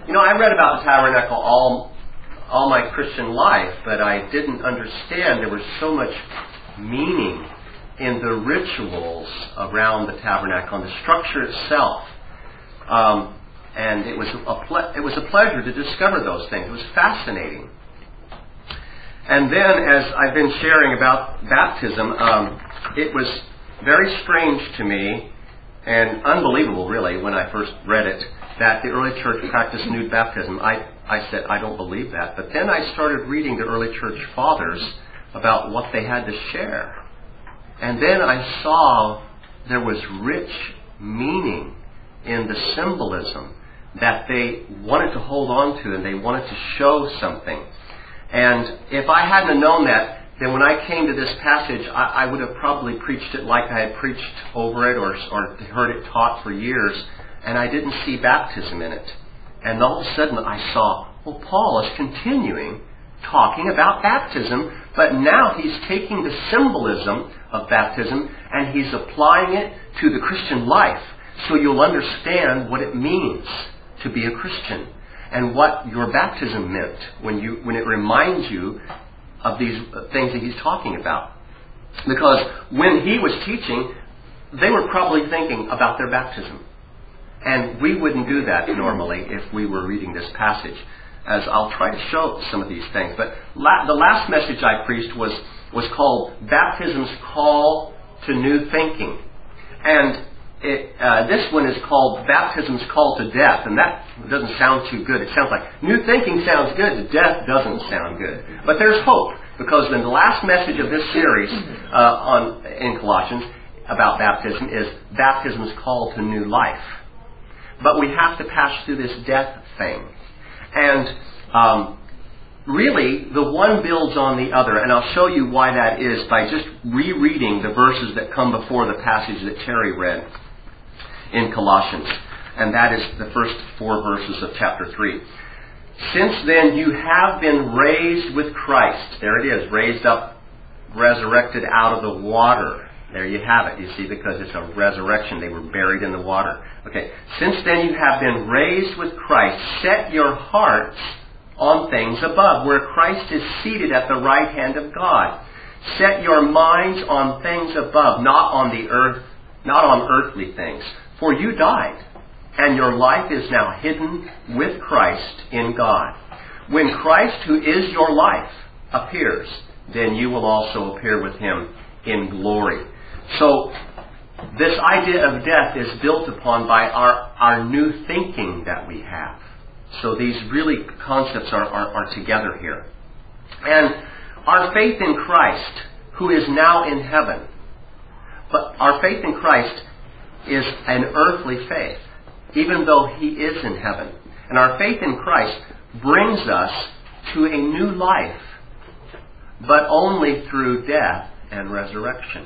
I read about the tabernacle all my Christian life, but I didn't understand there was so much meaning in the rituals around the tabernacle and the structure itself. And it was a pleasure to discover those things. It was fascinating. And then, as I've been sharing about baptism, it was very strange to me and unbelievable, really, when I first read it, that the early church practiced nude baptism. I said, I don't believe that. But then I started reading the early church fathers about what they had to share. And then I saw there was rich meaning in the symbolism that they wanted to hold on to and they wanted to show something. And if I hadn't have known that, then when I came to this passage, I would have probably preached it like I had preached over it or heard it taught for years, and I didn't see baptism in it. And all of a sudden I saw, well, Paul is continuing talking about baptism, but now he's taking the symbolism of baptism and he's applying it to the Christian life, so you'll understand what it means to be a Christian and what your baptism meant when it reminds you of these things that he's talking about. Because when he was teaching, they were probably thinking about their baptism. And we wouldn't do that normally if we were reading this passage, as I'll try to show some of these things. But the last message I preached was called Baptism's Call to New Thinking. And this one is called Baptism's Call to Death, and that doesn't sound too good. It sounds like new thinking sounds good, death doesn't sound good. But there's hope, because in the last message of this series in Colossians about baptism is Baptism's Call to New Life. But we have to pass through this death thing. And really, the one builds on the other, and I'll show you why that is by just rereading the verses that come before the passage that Terry read in Colossians. And that is the first 4 verses of chapter 3. Since then you have been raised with Christ. There it is, raised up, resurrected out of the water. There you have it, you see, because it's a resurrection. They were buried in the water. Okay. Since then you have been raised with Christ. Set your hearts on things above, where Christ is seated at the right hand of God. Set your minds on things above, not on the earth, not on earthly things. For you died, and your life is now hidden with Christ in God. When Christ, who is your life, appears, then you will also appear with him in glory. So, this idea of death is built upon by our new thinking that we have. So these really concepts are together here. And our faith in Christ, who is now in heaven, but our faith in Christ is an earthly faith, even though he is in heaven. And our faith in Christ brings us to a new life, but only through death and resurrection.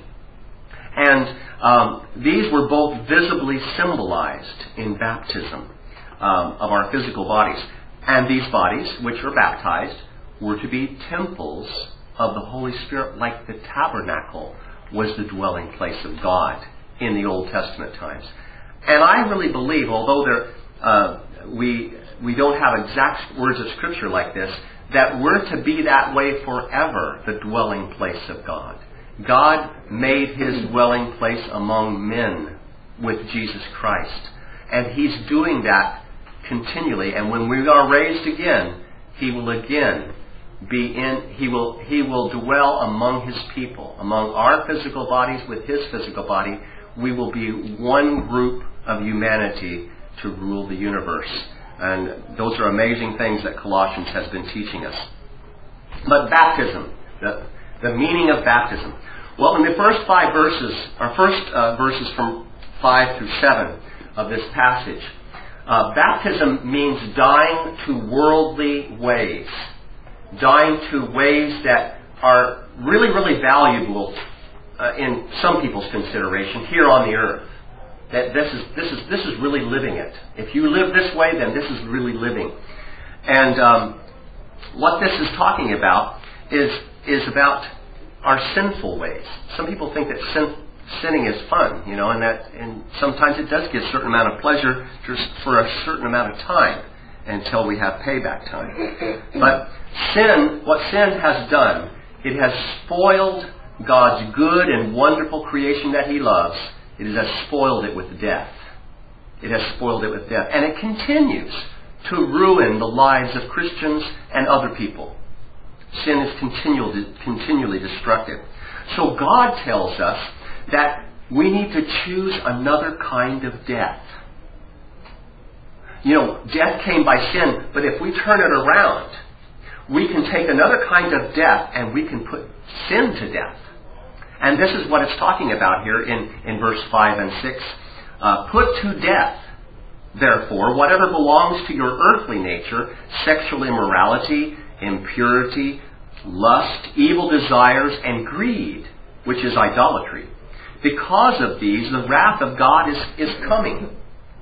And these were both visibly symbolized in baptism of our physical bodies. And these bodies, which were baptized, were to be temples of the Holy Spirit, like the tabernacle was the dwelling place of God in the Old Testament times. And I really believe, although we don't have exact words of Scripture like this, that we're to be that way forever, the dwelling place of God. God made his dwelling place among men with Jesus Christ. And he's doing that continually. And when we are raised again, he will again he will dwell among his people, among our physical bodies with his physical body. We will be one group of humanity to rule the universe. And those are amazing things that Colossians has been teaching us. But baptism, the meaning of baptism. Well, in the first 5 verses, our first verses from 5 through 7 of this passage, baptism means dying to worldly ways. Dying to ways that are really, really valuable in some people's consideration here on the earth. That this is really living it. If you live this way, then this is really living. And what this is talking about is about our sinful ways. Some people think that sinning is fun, and sometimes it does give a certain amount of pleasure just for a certain amount of time. until we have payback time. But what sin has done, it has spoiled God's good and wonderful creation that He loves. It has spoiled it with death. It has spoiled it with death. And it continues to ruin the lives of Christians and other people. Sin is continually destructive. So God tells us that we need to choose another kind of death. Death came by sin, but if we turn it around, we can take another kind of death and we can put sin to death. And this is what it's talking about here in verse 5 and 6. Put to death, therefore, whatever belongs to your earthly nature, sexual immorality, impurity, lust, evil desires, and greed, which is idolatry. Because of these, the wrath of God is coming.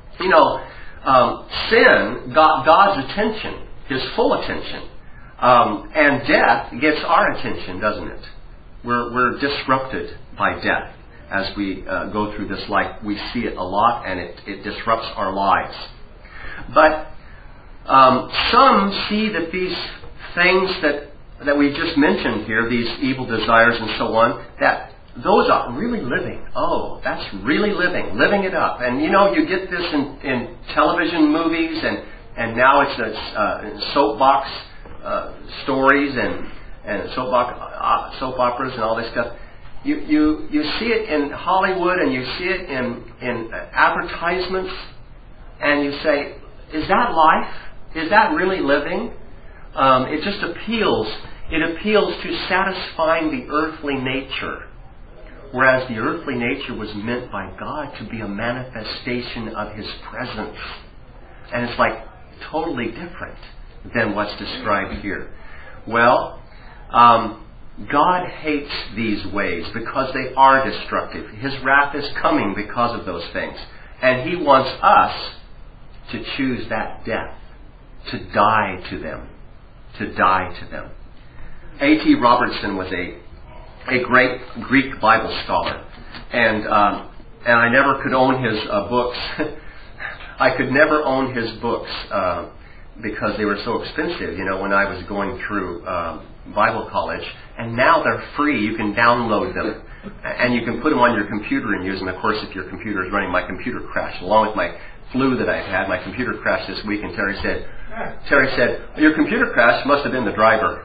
Sin got God's attention, His full attention. And death gets our attention, doesn't it? We're disrupted by death as we go through this life. We see it a lot, and it disrupts our lives. But some see that these things that we just mentioned here, these evil desires and so on, that those are really living. Oh, that's really living it up. And you get this in television movies, and now it's soapbox stories and soap operas and all this stuff. You see it in Hollywood, and you see it in advertisements, and you say, is that life? Is that really living? It just appeals. It appeals to satisfying the earthly nature. Whereas the earthly nature was meant by God to be a manifestation of His presence. And it's like totally different than what's described here. Well, God hates these ways because they are destructive. His wrath is coming because of those things. And He wants us to choose that death, to die to them. To die to them. A.T. Robertson was a great Greek Bible scholar. And I never could own his books. I could never own his books because they were so expensive, when I was going through Bible college. And now they're free. You can download them. And you can put them on your computer and use them. Of course, if your computer is running, my computer crashed. Along with my flu that I've had, my computer crashed this week. And Terry said, your computer crashed must have been the driver.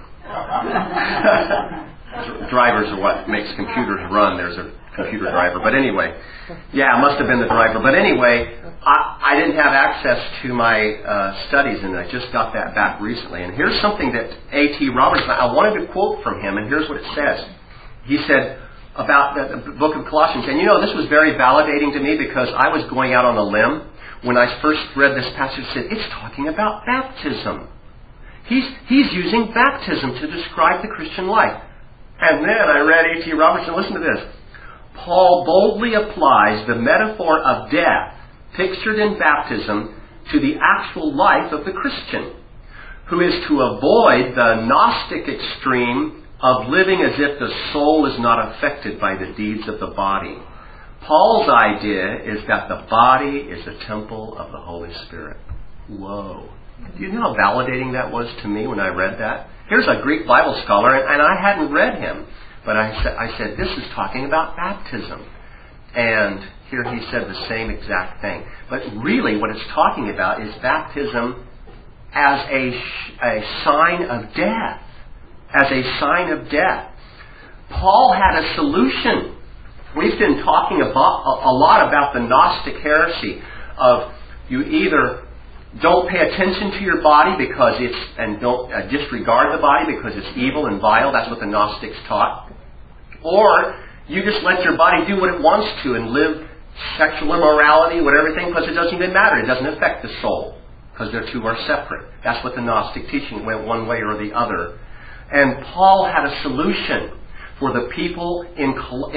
Drivers are what makes computers run. There's a computer driver. But anyway, yeah, it must have been the driver. But anyway, I didn't have access to my studies, and I just got that back recently. And here's something that A.T. Robertson, I wanted to quote from him, and here's what it says. He said about the book of Colossians, and this was very validating to me because I was going out on a limb when I first read this passage. It said, it's talking about baptism. He's using baptism to describe the Christian life. And then I read A.T. Robertson. Listen to this. Paul boldly applies the metaphor of death pictured in baptism to the actual life of the Christian, who is to avoid the Gnostic extreme of living as if the soul is not affected by the deeds of the body. Paul's idea is that the body is a temple of the Holy Spirit. Whoa. Do you know how validating that was to me when I read that? Here's a Greek Bible scholar, and I hadn't read him. But I said, this is talking about baptism. And here he said the same exact thing. But really what it's talking about is baptism as a sign of death. As a sign of death. Paul had a solution. We've been talking a lot about the Gnostic heresy of you either don't pay attention to your body and don't disregard the body because it's evil and vile. That's what the Gnostics taught. Or you just let your body do what it wants to and live sexual immorality, whatever thing, because it doesn't even matter. It doesn't affect the soul because the two are separate. That's what the Gnostic teaching went one way or the other. And Paul had a solution for the people in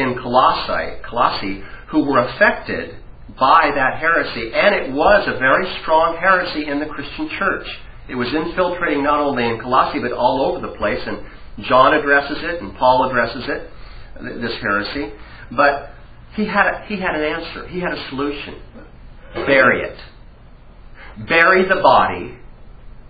Colossae who were affected by that heresy. And it was a very strong heresy in the Christian church. It was infiltrating not only in Colossae but all over the place. And John addresses it and Paul addresses it, this heresy. But he had an answer. He had a solution. Bury it. Bury the body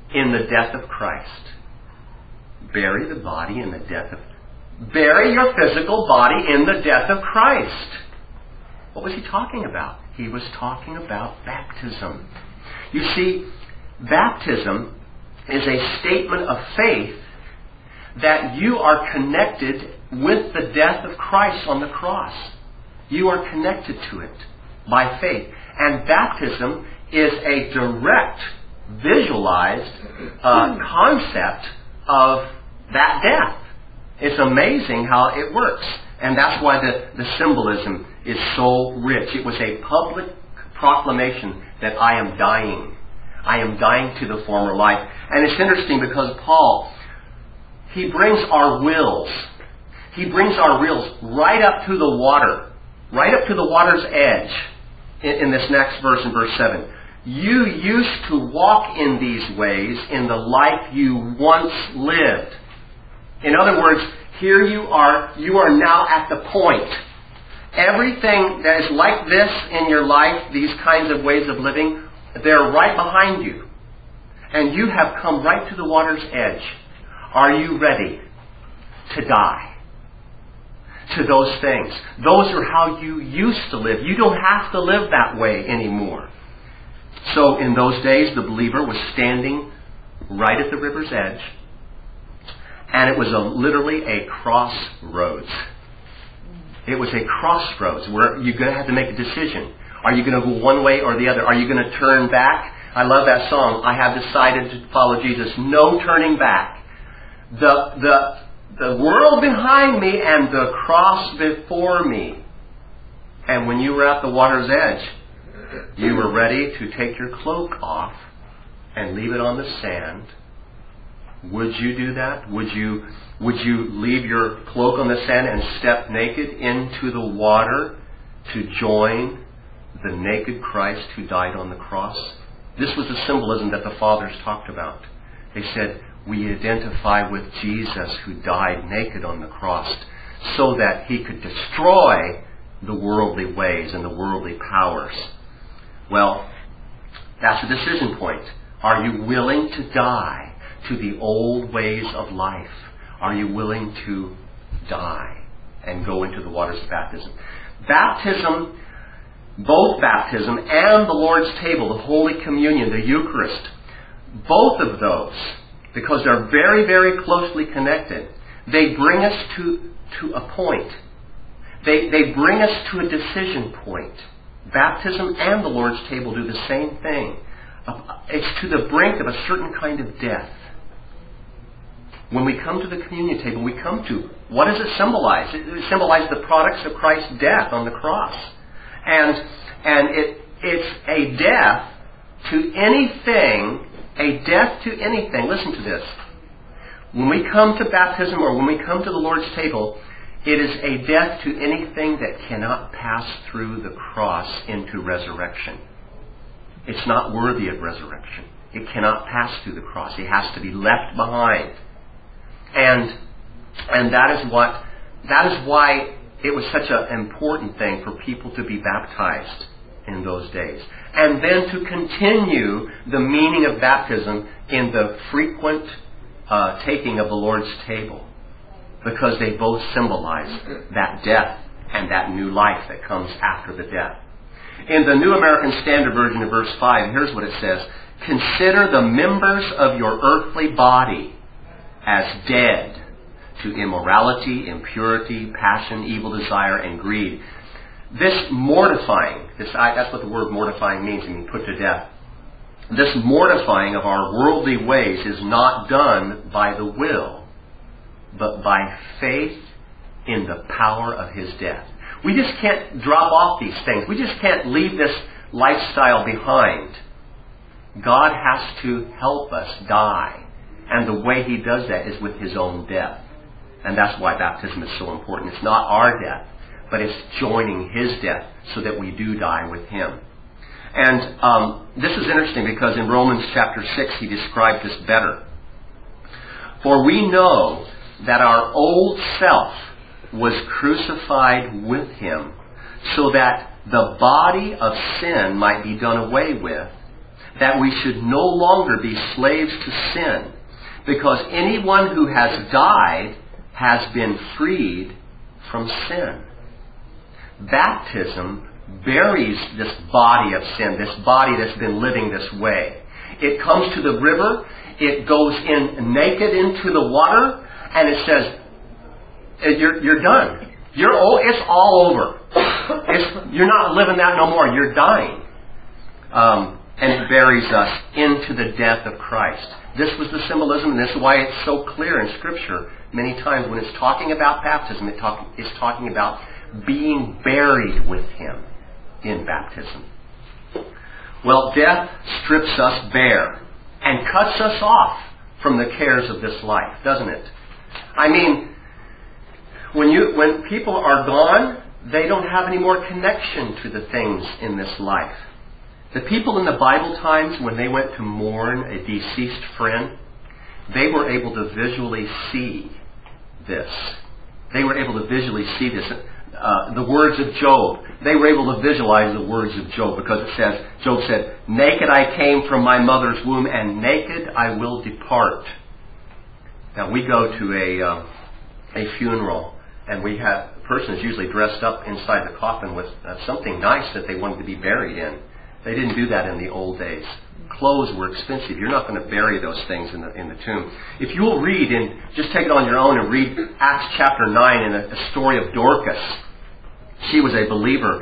in the death of Christ. Bury the body in the death of... Bury your physical body in the death of Christ. What was he talking about? He was talking about baptism. You see, baptism is a statement of faith that you are connected with the death of Christ on the cross. You are connected to it by faith. And baptism is a direct, visualized concept of that death. It's amazing how it works. And that's why the symbolism is so rich. It was a public proclamation that I am dying. I am dying to the former life. And it's interesting because Paul, he brings our wills. He brings our wills right up to the water. Right up to the water's edge. In this next verse, in verse 7. You used to walk in these ways in the life you once lived. In other words, here you are now at the point. Everything that is like this in your life, these kinds of ways of living, they're right behind you. And you have come right to the water's edge. Are you ready to die to those things? Those are how you used to live. You don't have to live that way anymore. So in those days, the believer was standing right at the river's edge. And it was literally a crossroads. It was a crossroads where you're going to have to make a decision. Are you going to go one way or the other? Are you going to turn back? I love that song. I have decided to follow Jesus. No turning back. The world behind me and the cross before me. And when you were at the water's edge, you were ready to take your cloak off and leave it on the sand. Would you do that? Would you leave your cloak on the sand and step naked into the water to join the naked Christ who died on the cross? This was the symbolism that the fathers talked about. They said, we identify with Jesus who died naked on the cross so that he could destroy the worldly ways and the worldly powers. Well, that's a decision point. Are you willing to die to the old ways of life? Are you willing to die and go into the waters of baptism? Baptism, both baptism and the Lord's table, the Holy Communion, the Eucharist, both of those, because they're very, very closely connected, they bring us to a point. They bring us to a decision point. Baptism and the Lord's table do the same thing. It's to the brink of a certain kind of death. When we come to the communion table, we come to, what does it symbolize? It symbolizes the products of Christ's death on the cross. And it's a death to anything, listen to this. When we come to baptism or when we come to the Lord's table, it is a death to anything that cannot pass through the cross into resurrection. It's not worthy of resurrection. It cannot pass through the cross. It has to be left behind. And that is why it was such an important thing for people to be baptized in those days. And then to continue the meaning of baptism in the frequent taking of the Lord's table. Because they both symbolize that death and that new life that comes after the death. In the New American Standard Version of verse 5, here's what it says. Consider the members of your earthly body as dead to immorality, impurity, passion, evil desire, and greed. This mortifying, that's what the word mortifying means, put to death. This mortifying of our worldly ways is not done by the will, but by faith in the power of his death. We just can't drop off these things. We just can't leave this lifestyle behind. God has to help us die. And the way he does that is with his own death. And that's why baptism is so important. It's not our death, but it's joining his death so that we do die with him. And this is interesting because in Romans chapter 6 he describes this better. For we know that our old self was crucified with him so that the body of sin might be done away with, that we should no longer be slaves to sin, because anyone who has died has been freed from sin. Baptism buries this body of sin, this body that's been living this way. It comes to the river, it goes in naked into the water, and it says, you're done. It's all over. You're not living that no more. You're dying. And it buries us into the death of Christ. This was the symbolism, and this is why it's so clear in Scripture many times when it's talking about baptism, it's talking about being buried with Him in baptism. Well, death strips us bare and cuts us off from the cares of this life, doesn't it? I mean, when people are gone, they don't have any more connection to the things in this life. The people in the Bible times, when they went to mourn a deceased friend, they were able to visually see this. They were able to visually see this. The words of Job, they were able to visualize the words of Job, because it says, Job said, "Naked I came from my mother's womb, and naked I will depart." Now we go to a funeral, and the person is usually dressed up inside the coffin with something nice that they wanted to be buried in. They didn't do that in the old days. Clothes were expensive. You're not going to bury those things in the tomb. If you will read, and just take it on your own and read Acts chapter 9 and a story of Dorcas. She was a believer,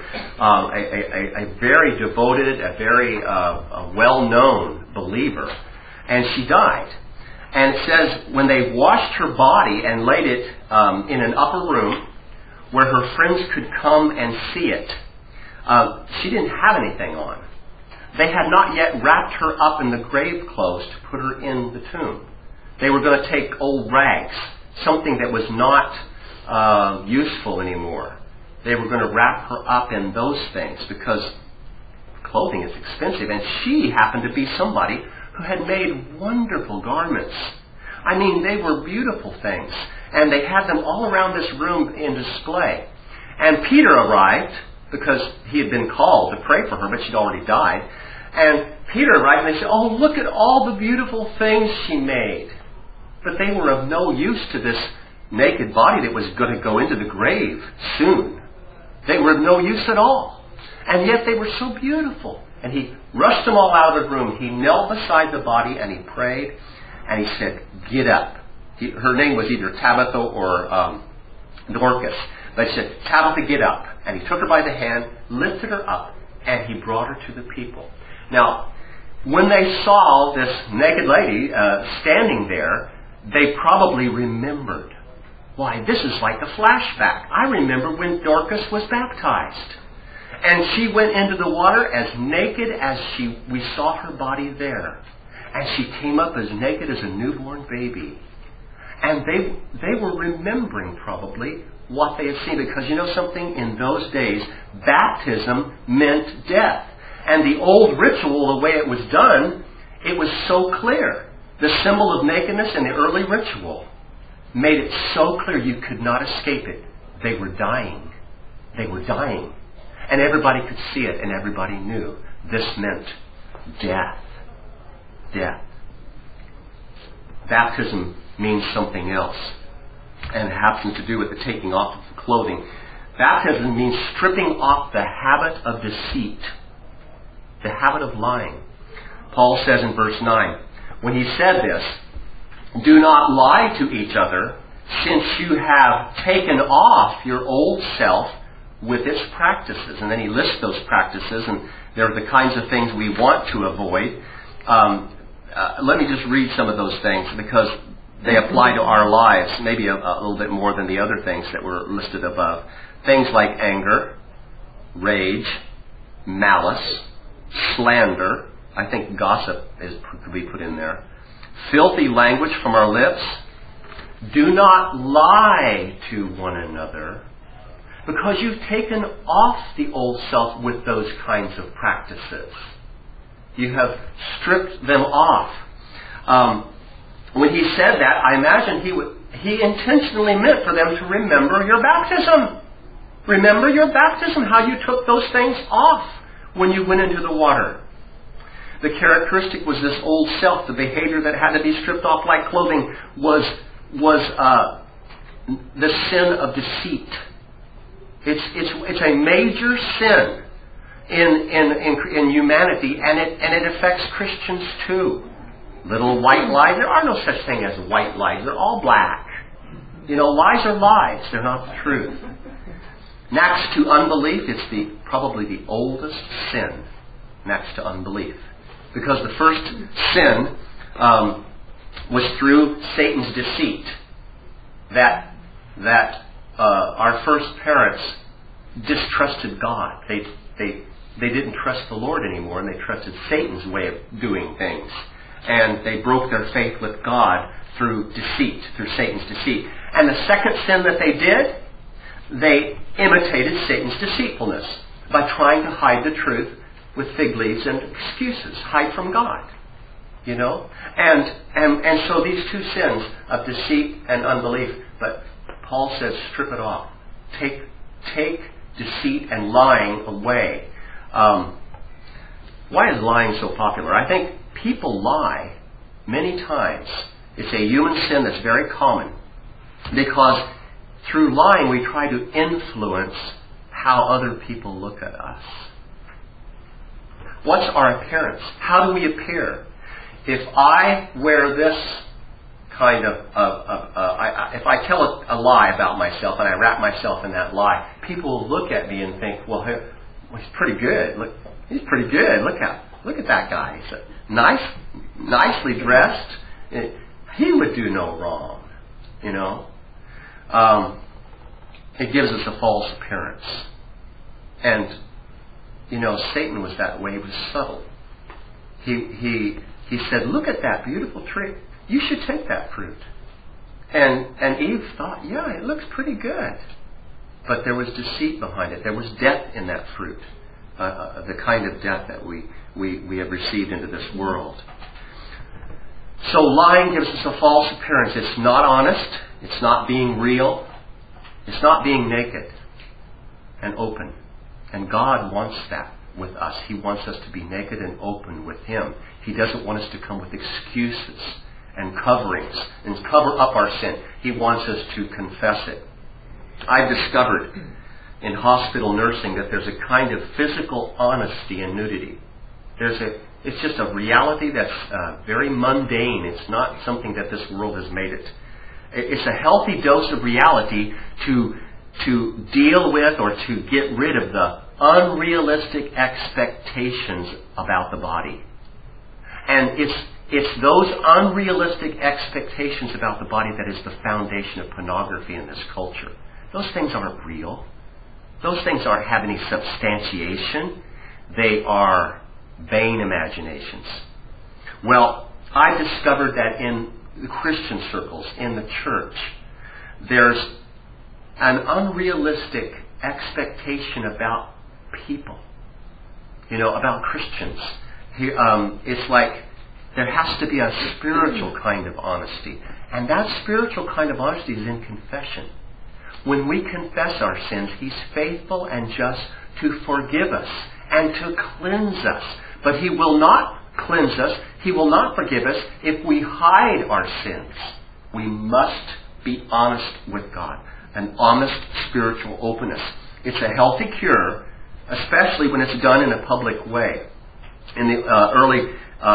a very devoted, a very well-known believer. And she died. And it says, when they washed her body and laid it in an upper room where her friends could come and see it, she didn't have anything on. They had not yet wrapped her up in the grave clothes to put her in the tomb. They were going to take old rags, something that was not useful anymore. They were going to wrap her up in those things because clothing is expensive. And she happened to be somebody who had made wonderful garments. I mean, they were beautiful things. And they had them all around this room in display. And Peter arrived, because he had been called to pray for her, but she'd already died. And Peter arrived and they said, "Oh, look at all the beautiful things she made." But they were of no use to this naked body that was going to go into the grave soon. They were of no use at all. And yet they were so beautiful. And he rushed them all out of the room. He knelt beside the body and he prayed. And he said, "Get up." Her name was either Tabitha or Dorcas. But he said, "Tabitha, get up." And he took her by the hand, lifted her up, and he brought her to the people. Now, when they saw this naked lady standing there, they probably remembered. Why, this is like a flashback. I remember when Dorcas was baptized. And she went into the water as naked as we saw her body there. And she came up as naked as a newborn baby. And they were remembering probably what they had seen, because you know something? In those days, baptism meant death. And the old ritual, the way it was done, it was so clear. The symbol of nakedness in the early ritual made it so clear you could not escape it. They were dying. They were dying. And everybody could see it, and everybody knew this meant death. Death. Baptism means something else, and it has to do with the taking off of the clothing. Baptism means stripping off the habit of deceit, the habit of lying. Paul says in verse 9, when he said this, "Do not lie to each other, since you have taken off your old self with its practices." And then he lists those practices, and they're the kinds of things we want to avoid. Let me just read some of those things, because they apply to our lives, maybe a little bit more than the other things that were listed above. Things like anger, rage, malice, slander. I think gossip could be put in there. Filthy language from our lips. Do not lie to one another, because you've taken off the old self with those kinds of practices. You have stripped them off. When he said that, I imagine he intentionally meant for them to remember your baptism. Remember your baptism, how you took those things off when you went into the water. The characteristic was this old self. The behavior that had to be stripped off like clothing was the sin of deceit. It's a major sin in humanity, and it affects Christians too. Little white lies. There are no such thing as white lies. They're all black. Lies are lies. They're not the truth. Next to unbelief, it's probably the oldest sin. Next to unbelief, because the first sin was through Satan's deceit. That our first parents distrusted God. They didn't trust the Lord anymore, and they trusted Satan's way of doing things. And they broke their faith with God through deceit, through Satan's deceit. And the second sin that they did, they imitated Satan's deceitfulness by trying to hide the truth with fig leaves and excuses. Hide from God. And so these two sins of deceit and unbelief, but Paul says strip it off. Take deceit and lying away. Why is lying so popular? I think people lie many times. It's a human sin that's very common, because through lying we try to influence how other people look at us. What's our appearance? How do we appear? If I wear this kind of, if I tell a lie about myself and I wrap myself in that lie, people will look at me and think, well, he's pretty good. Look, he's pretty good. Look at that guy. He's nicely dressed. He would do no wrong. It gives us a false appearance. And Satan was that way. He was subtle. He said, look at that beautiful tree. You should take that fruit. And Eve thought, yeah, it looks pretty good. But there was deceit behind it. There was death in that fruit. The kind of death that we have received into this world. So lying gives us a false appearance. It's not honest. It's not being real. It's not being naked and open. And God wants that with us. He wants us to be naked and open with Him. He doesn't want us to come with excuses and coverings and cover up our sin. He wants us to confess it. I've discovered in hospital nursing that there's a kind of physical honesty in nudity. It's just a reality that's very mundane. It's not something that this world has made it. It's a healthy dose of reality to deal with or to get rid of the unrealistic expectations about the body. And it's those unrealistic expectations about the body that is the foundation of pornography in this culture. Those things aren't real. Those things aren't have any substantiation. They are vain imaginations. Well, I discovered that in the Christian circles, in the church, there's an unrealistic expectation about people, about Christians. It's like there has to be a spiritual kind of honesty. And that spiritual kind of honesty is in confession. When we confess our sins, He's faithful and just to forgive us and to cleanse us. But He will not cleanse us, He will not forgive us if we hide our sins. We must be honest with God. An honest spiritual openness. It's a healthy cure, especially when it's done in a public way. In the early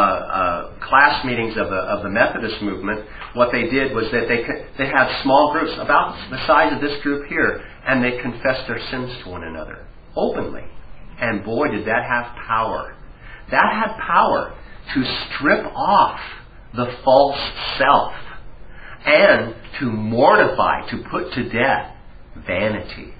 class meetings of the Methodist movement, what they did was that they had small groups about the size of this group here, and they confessed their sins to one another openly. And boy, did that have power. That had power to strip off the false self and to mortify, to put to death vanity.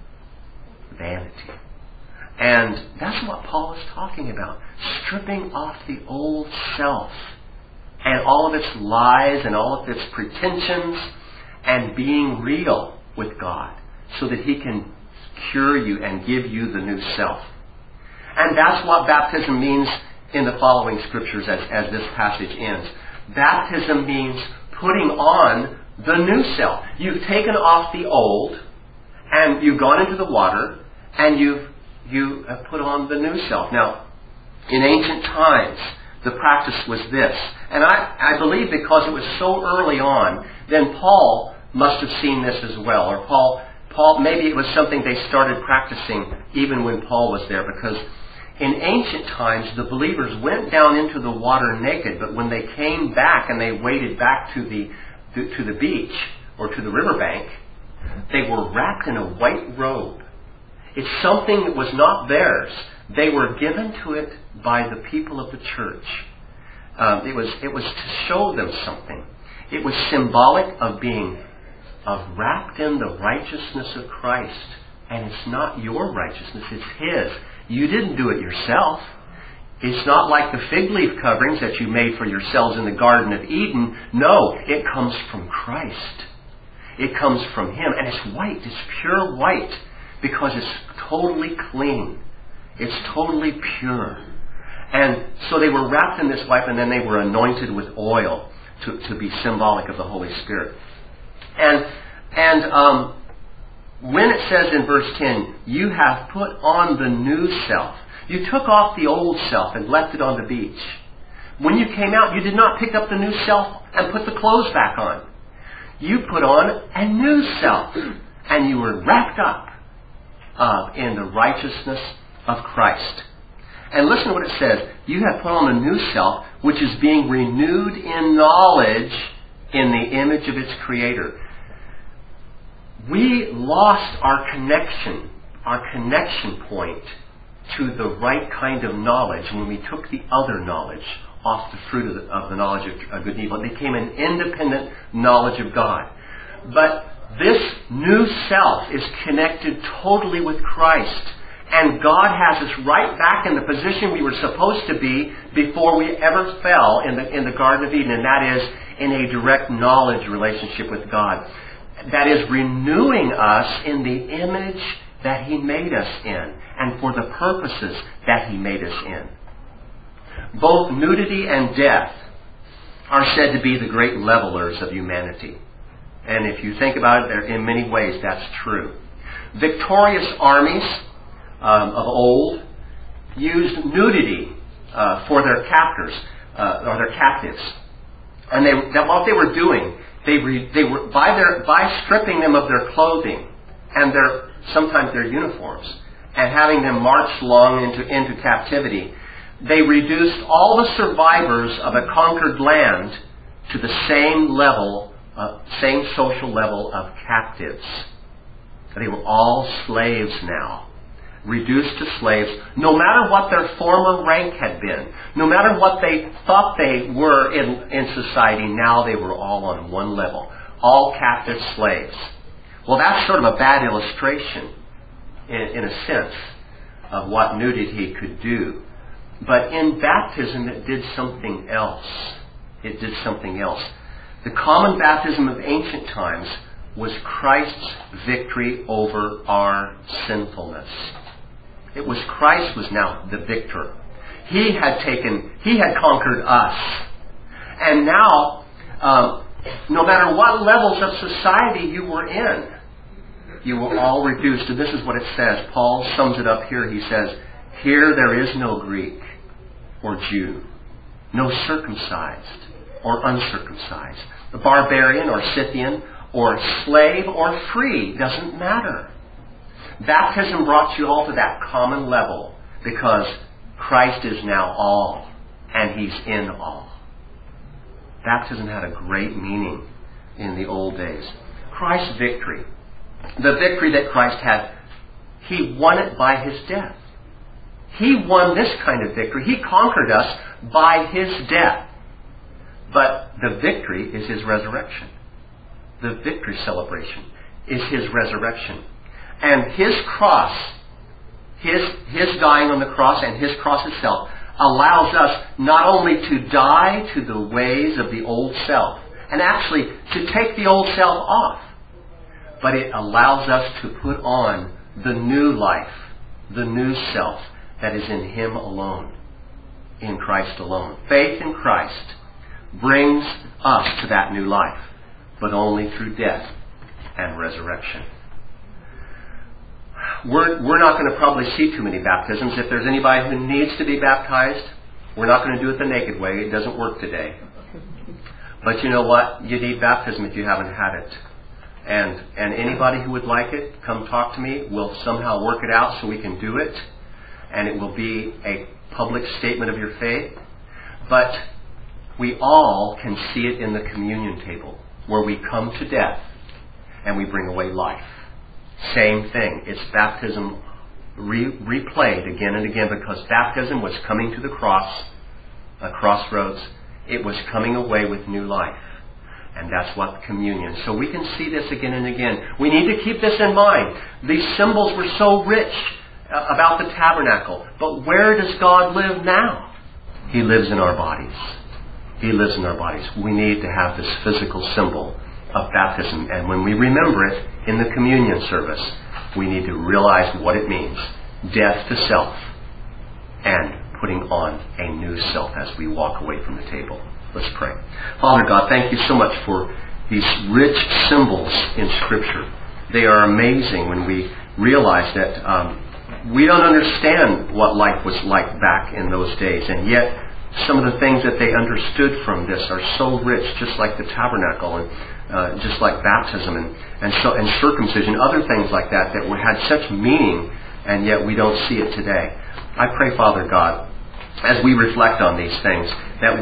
Vanity. And that's what Paul is talking about. Stripping off the old self and all of its lies and all of its pretensions and being real with God so that He can cure you and give you the new self. And that's what baptism means in the following scriptures as this passage ends. Baptism means putting on the new self. You've taken off the old and you've gone into the water and you have put on the new self. Now, In ancient times, the practice was this. And I believe because it was so early on, then Paul must have seen this as well. Or Paul, maybe it was something they started practicing even when Paul was there, because in ancient times, the believers went down into the water naked, but when they came back and they waded back to the beach or to the riverbank, they were wrapped in a white robe. It's something that was not theirs. They were given to it by the people of the church. It was to show them something. It was symbolic of being wrapped in the righteousness of Christ. And it's not your righteousness, it's His. You didn't do it yourself. It's not like the fig leaf coverings that you made for yourselves in the Garden of Eden. No, it comes from Christ. It comes from Him. And it's white. It's pure white because it's totally clean. It's totally pure. And so they were wrapped in this white, and then they were anointed with oil to be symbolic of the Holy Spirit. And when it says in verse 10, you have put on the new self. You took off the old self and left it on the beach. When you came out, you did not pick up the new self and put the clothes back on. You put on a new self, and you were wrapped up in the righteousness of Christ. And listen to what it says. You have put on a new self, which is being renewed in knowledge in the image of its Creator. We lost our connection point to the right kind of knowledge when we took the other knowledge off the fruit of the knowledge of good and evil. It became an independent knowledge of God. But this new self is connected totally with Christ. And God has us right back in the position we were supposed to be before we ever fell in the Garden of Eden. And that is in a direct knowledge relationship with God. That is renewing us in the image that He made us in and for the purposes that He made us in. Both nudity and death are said to be the great levelers of humanity. And if you think about it, in many ways that's true. Victorious armies of old used nudity for their captors or their captives. And what they were doing, they were by stripping them of their clothing and sometimes their uniforms and having them march along into captivity, they reduced all the survivors of a conquered land to the same social level of captives. They were all slaves now, reduced to slaves, no matter what their former rank had been, no matter what they thought they were in society. Now they were all on one level, all captive slaves. Well, that's sort of a bad illustration, in a sense, of what nudity could do. But in baptism, it did something else. It did something else. The common baptism of ancient times was Christ's victory over our sinfulness. It was Christ was now the victor. He had conquered us. And now, no matter what levels of society you were in, you were all reduced. And this is what it says. Paul sums it up here. He says, here there is no Greek or Jew, no circumcised or uncircumcised, the barbarian or Scythian or slave or free, doesn't matter. Baptism brought you all to that common level because Christ is now all and He's in all. Baptism had a great meaning in the old days. Christ's victory, the victory that Christ had, He won it by His death. He won this kind of victory. He conquered us by His death. But the victory is His resurrection. The victory celebration is His resurrection. And His cross, His dying on the cross and His cross itself allows us not only to die to the ways of the old self and actually to take the old self off, but it allows us to put on the new life, the new self that is in Him alone, in Christ alone. Faith in Christ brings us to that new life, but only through death and resurrection. we're not going to probably see too many baptisms. If there's anybody who needs to be baptized, we're not going to do it the naked way. It doesn't work today. But you know what? You need baptism if you haven't had it. And anybody who would like it, come talk to me. We'll somehow work it out so we can do it. And it will be a public statement of your faith. But we all can see it in the communion table, where we come to death and we bring away life. Same thing. It's baptism replayed again and again, because baptism was coming to the cross, a crossroads. It was coming away with new life. And that's what communion. So we can see this again and again. We need to keep this in mind. These symbols were so rich about the tabernacle. But where does God live now? He lives in our bodies. He lives in our bodies. We need to have this physical symbol of baptism. And when we remember it in the communion service, we need to realize what it means. Death to self and putting on a new self as we walk away from the table. Let's pray. Father God, thank you so much for these rich symbols in Scripture. They are amazing when we realize that we don't understand what life was like back in those days, and yet some of the things that they understood from this are so rich, just like the tabernacle and just like baptism and circumcision, other things like that had such meaning, and yet we don't see it today. I pray, Father God, as we reflect on these things, that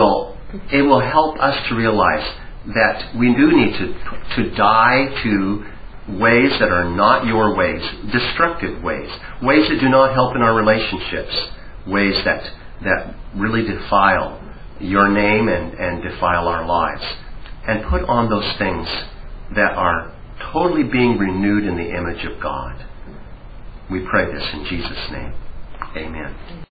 it will help us to realize that we do need to die to ways that are not your ways, destructive ways that do not help in our relationships, ways that really defile your name and defile our lives, and put on those things that are totally being renewed in the image of God. We pray this in Jesus' name. Amen.